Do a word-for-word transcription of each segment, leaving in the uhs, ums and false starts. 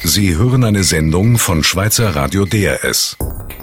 Sie hören eine Sendung von Schweizer Radio D R S.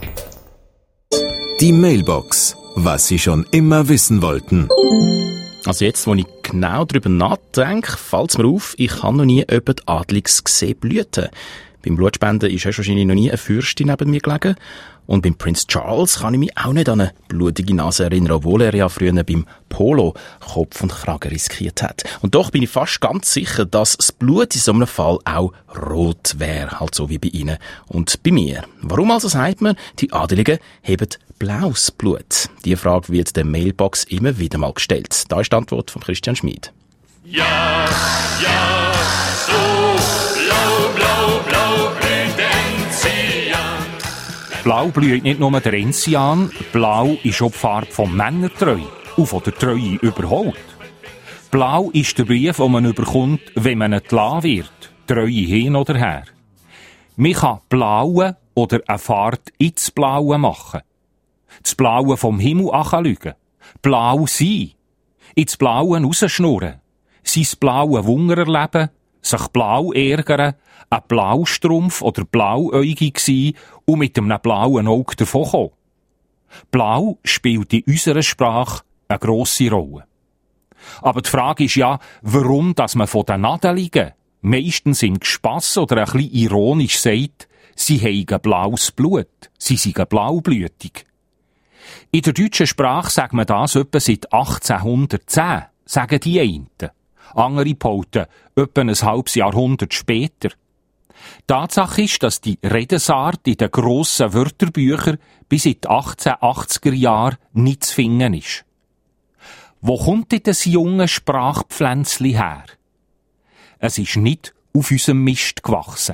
Die Mailbox. Was Sie schon immer wissen wollten. Also jetzt, wo ich genau darüber nachdenke, fällt es mir auf, ich habe noch nie jemand Adliges gesehen blüten. Beim Blutspenden ist wahrscheinlich noch nie eine Fürstin neben mir gelegen. Und beim Prince Charles kann ich mich auch nicht an eine blutige Nase erinnern, obwohl er ja früher beim Polo Kopf und Kragen riskiert hat. Und doch bin ich fast ganz sicher, dass das Blut in so einem Fall auch rot wäre, halt so wie bei Ihnen und bei mir. Warum also sagt man, die Adeligen haben blaues Blut? Diese Frage wird der Mailbox immer wieder mal gestellt. Da ist die Antwort von Christian Schmid. Ja, ja, so blau, blau, blau blüht Enzian. Blau blüht nicht nur der Enzian, blau ist auch die Farbe von Männertreu und von der Treue überholt. Blau ist der Brief, den man überkommt, wenn man entlassen wird, Treue hin oder her. Man kann blaue oder eine Fahrt ins Blaue machen. Das Blaue vom Himmel anschauen. Blau sein. Ins Blaue rausschnurren. Sein blaue Wunder erleben. Sich blau ärgern. Ein Blaustrumpf oder blauäugig sein und mit einem blauen Auge davonkommen. Blau spielt in unserer Sprache eine grosse Rolle. Aber die Frage ist ja, warum dass man von den Adeligen meistens im Gespass oder ein bisschen ironisch sagt, sie haben blaues Blut, sie seien blaublütig. In der deutschen Sprache sagt man das etwa seit achtzehnhundertzehn, sagen die einen. Andere behaupten etwa ein halbes Jahrhundert später. Tatsache ist, dass die Redensart in den grossen Wörterbüchern bis in die achtzehnhundertachtziger Jahre nicht zu finden ist. Wo kommt denn das junge Sprachpflänzli her? Es ist nicht auf unserem Mist gewachsen.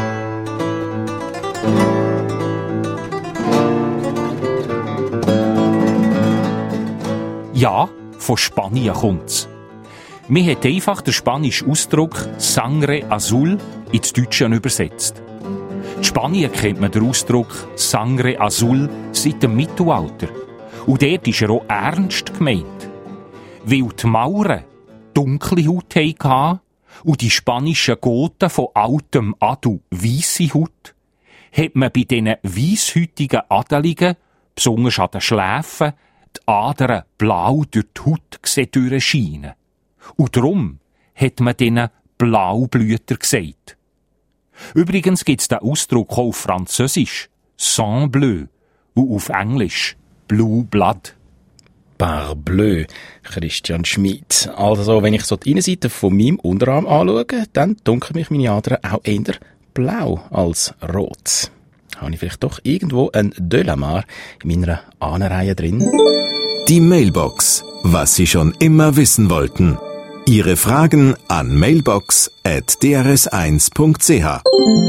Ja, von Spanien kommt's. Man hat einfach den spanischen Ausdruck Sangre Azul ins Deutsche übersetzt. In Spanien kennt man den Ausdruck Sangre Azul seit dem Mittelalter. Und dort ist er auch ernst gemeint. Weil die Mauren dunkle Haut hatten und die spanischen Goten von altem Adu weisse Haut, hat man bei diesen weisshäutigen Adeligen, besonders an den Schläfen, die Adern blau durch die Haut durchscheinen. Und darum hat man denen Blaublüter gesagt. Übrigens gibt es den Ausdruck auch auf Französisch, sang bleu, und auf Englisch, blue blood. Parbleu, Christian Schmid. Also, wenn ich so die Innenseite von meinem Unterarm anschaue, dann dunkeln mich meine Adern auch eher blau als rot. Habe ich vielleicht doch irgendwo ein De la Mare in meiner Ahnenreihe drin? Die Mailbox. Was Sie schon immer wissen wollten. Ihre Fragen an mailbox at d r s eins punkt c h.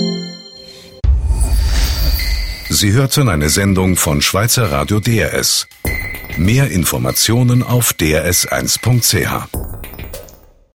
Sie hörten eine Sendung von Schweizer Radio D R S. Mehr Informationen auf d r s eins punkt c h.